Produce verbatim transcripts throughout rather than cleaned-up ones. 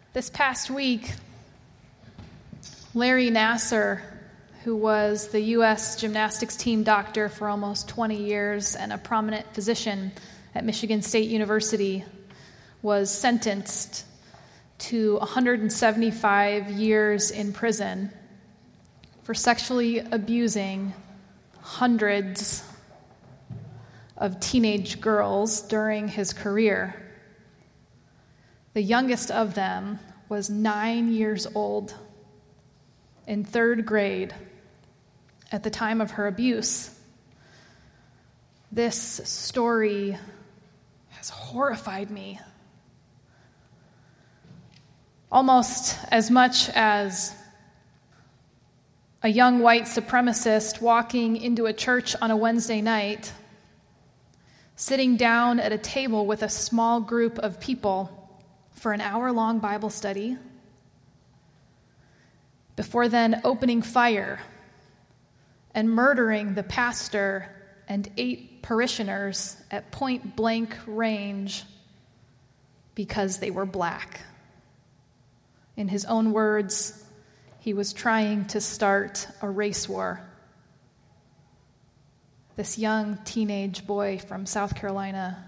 This past week, Larry Nassar, who was the U S gymnastics team doctor for almost twenty years and a prominent physician at Michigan State University, was sentenced to one hundred seventy-five years in prison for sexually abusing hundreds of teenage girls during his career. The youngest of them was nine years old, in third grade, at the time of her abuse. This story has horrified me. Almost as much as a young white supremacist walking into a church on a Wednesday night, sitting down at a table with a small group of people for an hour-long Bible study, before then opening fire and murdering the pastor and eight parishioners at point-blank range because they were black. In his own words, he was trying to start a race war. This young teenage boy from South Carolina.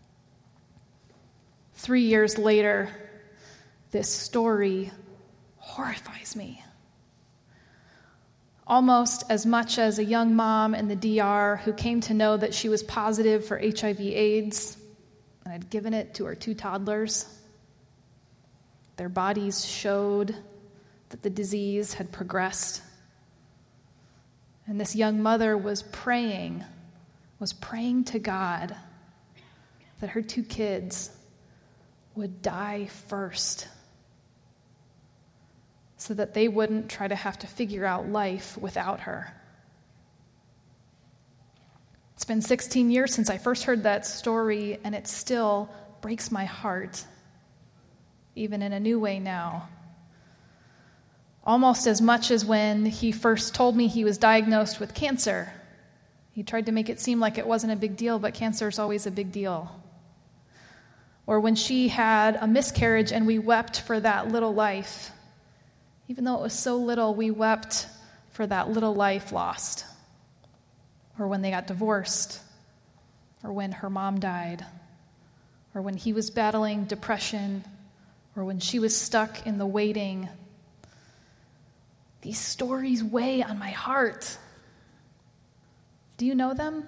Three years later, this story horrifies me. Almost as much as a young mom in the D R who came to know that she was positive for H I V AIDS and had given it to her two toddlers. Their bodies showed that the disease had progressed. And this young mother was praying, was praying to God that her two kids would die first so that they wouldn't try to have to figure out life without her. It's been sixteen years since I first heard that story, and it still breaks my heart, even in a new way now. Almost as much as when he first told me he was diagnosed with cancer. He tried to make it seem like it wasn't a big deal, but cancer is always a big deal. Or when she had a miscarriage and we wept for that little life. Even though it was so little, we wept for that little life lost. Or when they got divorced. Or when her mom died. Or when he was battling depression. Or when she was stuck in the waiting. These stories weigh on my heart. Do you know them?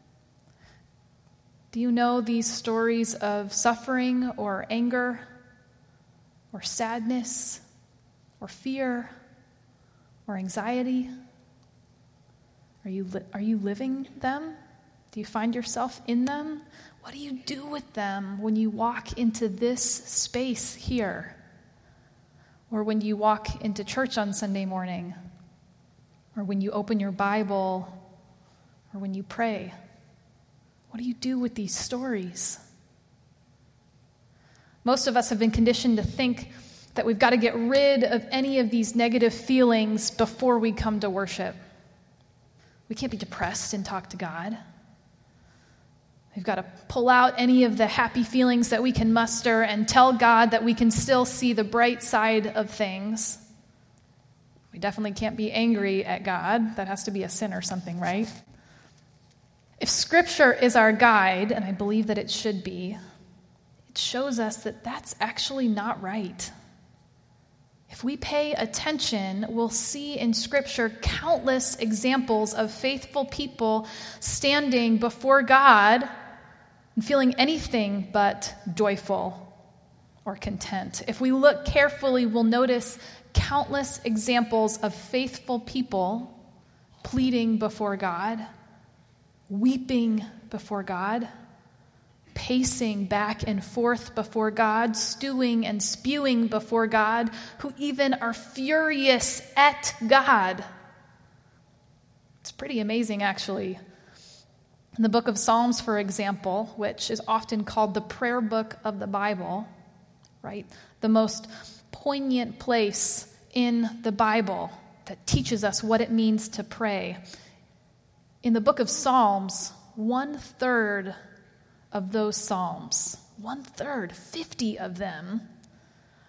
Do you know these stories of suffering or anger or sadness or fear or anxiety? Are you li- are you living them? Do you find yourself in them? What do you do with them when you walk into this space here? Or when you walk into church on Sunday morning? Or when you open your Bible? Or when you pray? What do you do with these stories? Most of us have been conditioned to think that we've got to get rid of any of these negative feelings before we come to worship. We can't be depressed and talk to God. We've got to pull out any of the happy feelings that we can muster and tell God that we can still see the bright side of things. We definitely can't be angry at God. That has to be a sin or something, right? If Scripture is our guide, and I believe that it should be, it shows us that that's actually not right. If we pay attention, we'll see in Scripture countless examples of faithful people standing before God and feeling anything but joyful or content. If we look carefully, we'll notice countless examples of faithful people pleading before God, weeping before God, pacing back and forth before God, stewing and spewing before God, who even are furious at God. It's pretty amazing, actually. In the book of Psalms, for example, which is often called the prayer book of the Bible, right? The most poignant place in the Bible that teaches us what it means to pray. In the book of Psalms, one-third of those Psalms, one-third, fifty of them,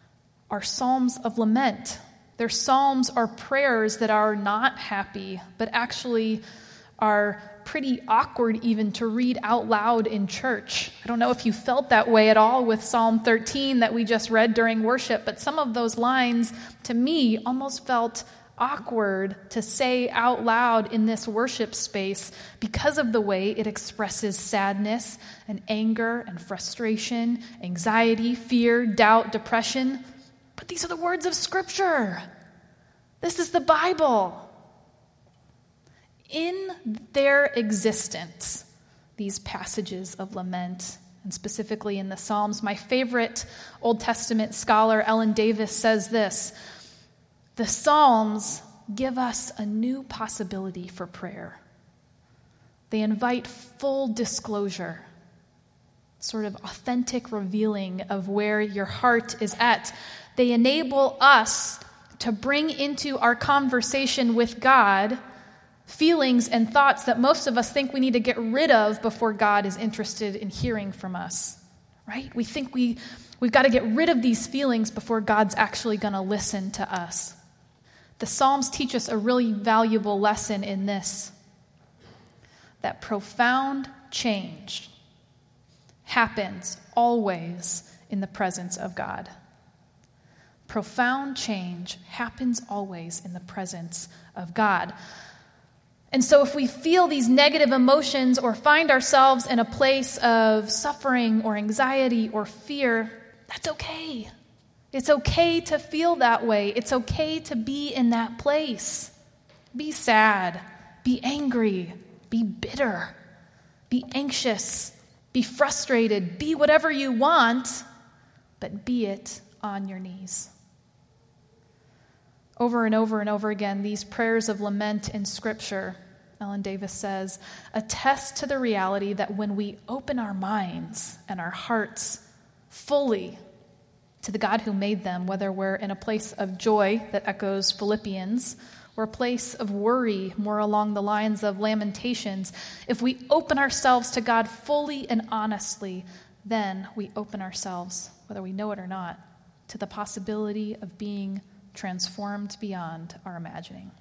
are psalms of lament. Their psalms are prayers that are not happy, but actually are pretty awkward even to read out loud in church. I don't know if you felt that way at all with Psalm thirteen that we just read during worship, but some of those lines, to me, almost felt awkward to say out loud in this worship space because of the way it expresses sadness and anger and frustration, anxiety, fear, doubt, depression. But these are the words of Scripture. This is the Bible. In their existence, these passages of lament, and specifically in the Psalms, my favorite Old Testament scholar, Ellen Davis, says this: the Psalms give us a new possibility for prayer. They invite full disclosure, sort of authentic revealing of where your heart is at. They enable us to bring into our conversation with God feelings and thoughts that most of us think we need to get rid of before God is interested in hearing from us, right? We think we, we've got to get rid of these feelings before God's actually going to listen to us. The Psalms teach us a really valuable lesson in this, that profound change happens always in the presence of God. Profound change happens always in the presence of God. And so if we feel these negative emotions or find ourselves in a place of suffering or anxiety or fear, that's okay. It's okay to feel that way. It's okay to be in that place. Be sad, be angry, be bitter, be anxious, be frustrated, be whatever you want, but be it on your knees. Over and over and over again, these prayers of lament in Scripture, Ellen Davis says, attest to the reality that when we open our minds and our hearts fully to the God who made them, whether we're in a place of joy that echoes Philippians, or a place of worry more along the lines of Lamentations, if we open ourselves to God fully and honestly, then we open ourselves, whether we know it or not, to the possibility of being transformed beyond our imagining.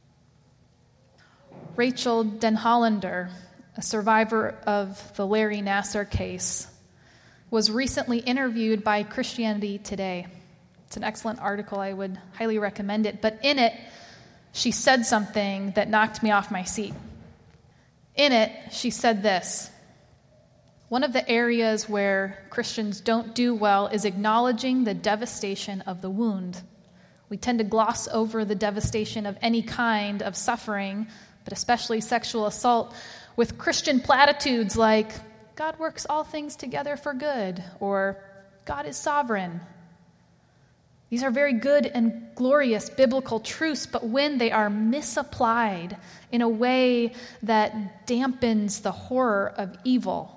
Rachel Den Hollander, a survivor of the Larry Nassar case, was recently interviewed by Christianity Today. It's an excellent article. I would highly recommend it. But in it, she said something that knocked me off my seat. In it, she said this: one of the areas where Christians don't do well is acknowledging the devastation of the wound. We tend to gloss over the devastation of any kind of suffering, but especially sexual assault, with Christian platitudes like, God works all things together for good, or God is sovereign. These are very good and glorious biblical truths, but when they are misapplied in a way that dampens the horror of evil,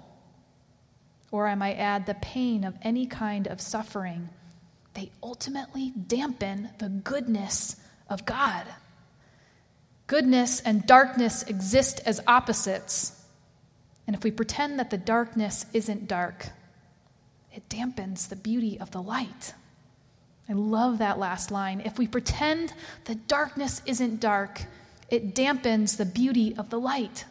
or I might add, the pain of any kind of suffering, they ultimately dampen the goodness of God. Goodness and darkness exist as opposites. And if we pretend that the darkness isn't dark, it dampens the beauty of the light. I love that last line. If we pretend the darkness isn't dark, it dampens the beauty of the light.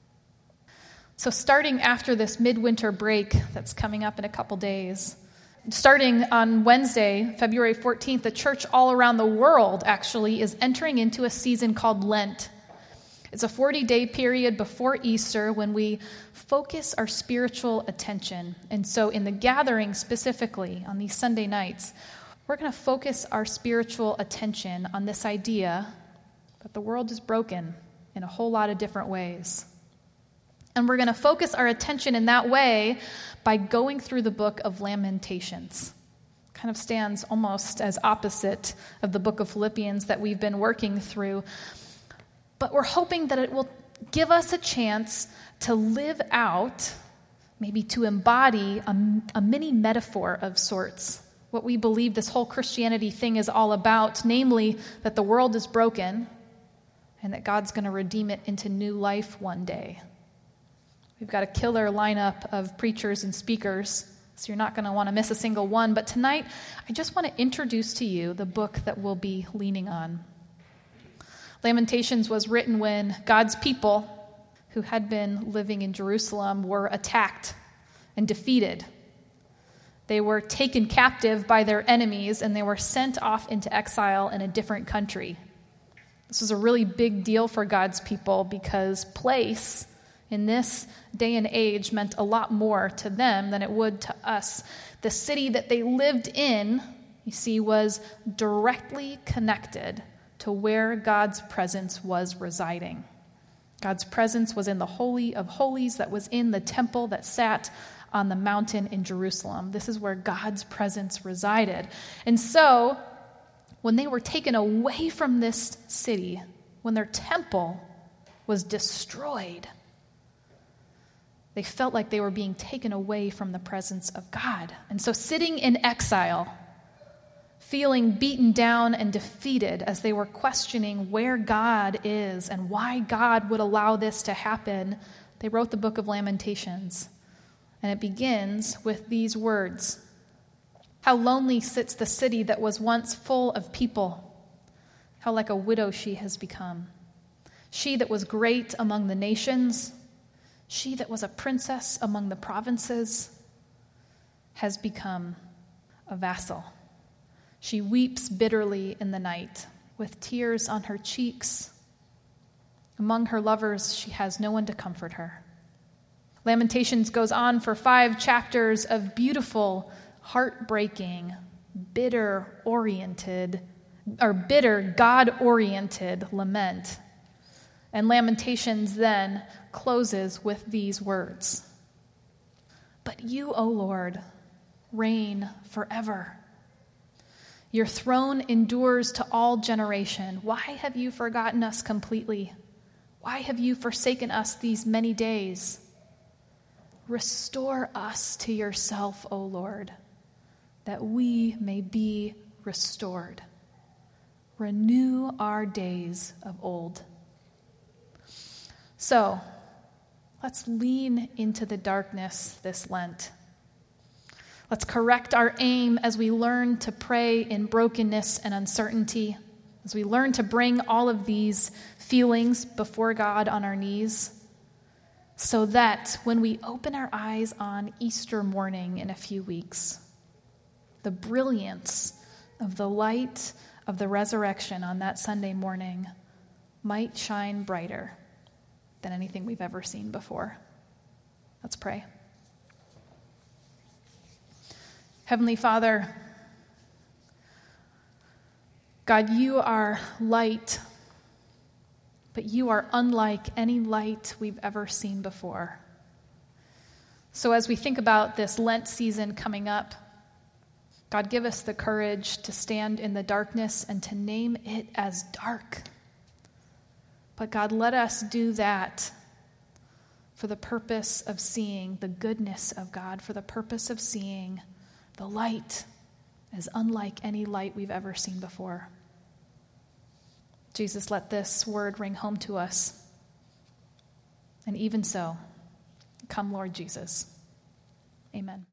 So starting after this midwinter break that's coming up in a couple days, starting on Wednesday, February fourteenth, the church all around the world actually is entering into a season called Lent. It's a forty-day period before Easter when we focus our spiritual attention. And so in the gathering specifically on these Sunday nights, we're going to focus our spiritual attention on this idea that the world is broken in a whole lot of different ways. And we're going to focus our attention in that way by going through the book of Lamentations. Kind of stands almost as opposite of the book of Philippians that we've been working through. But we're hoping that it will give us a chance to live out, maybe to embody a, a mini metaphor of sorts, what we believe this whole Christianity thing is all about, namely that the world is broken and that God's going to redeem it into new life one day. We've got a killer lineup of preachers and speakers So you're not going to want to miss a single one. But tonight, I just want to introduce to you the book that we'll be leaning on. Lamentations was written when God's people, who had been living in Jerusalem, were attacked and defeated. They were taken captive by their enemies, and they were sent off into exile in a different country. This was a really big deal for God's people because place in this day and age meant a lot more to them than it would to us. The city that they lived in, you see, was directly connected to where God's presence was residing. God's presence was in the Holy of Holies that was in the temple that sat on the mountain in Jerusalem. This is where God's presence resided. And so, when they were taken away from this city, when their temple was destroyed, they felt like they were being taken away from the presence of God. And so sitting in exile, feeling beaten down and defeated as they were questioning where God is and why God would allow this to happen, they wrote the book of Lamentations. And it begins with these words: "How lonely sits the city that was once full of people. How like a widow she has become. She that was great among the nations, she that was a princess among the provinces, has become a vassal. She weeps bitterly in the night, with tears on her cheeks. Among her lovers, she has no one to comfort her." Lamentations goes on for five chapters of beautiful, heartbreaking, bitter-oriented, or bitter, God-oriented lament. And Lamentations then closes with these words: "But you, O Lord, reign forever. Your throne endures to all generation. Why have you forgotten us completely? Why have you forsaken us these many days? Restore us to yourself, O Lord, that we may be restored. Renew our days of old." So, let's lean into the darkness this Lent. Let's correct our aim as we learn to pray in brokenness and uncertainty, as we learn to bring all of these feelings before God on our knees, so that when we open our eyes on Easter morning in a few weeks, the brilliance of the light of the resurrection on that Sunday morning might shine brighter than anything we've ever seen before. Let's pray. Heavenly Father, God, you are light, but you are unlike any light we've ever seen before. So as we think about this Lent season coming up, God, give us the courage to stand in the darkness and to name it as dark. But God, let us do that for the purpose of seeing the goodness of God, for the purpose of seeing the light as unlike any light we've ever seen before. Jesus, let this word ring home to us. And even so, come, Lord Jesus. Amen.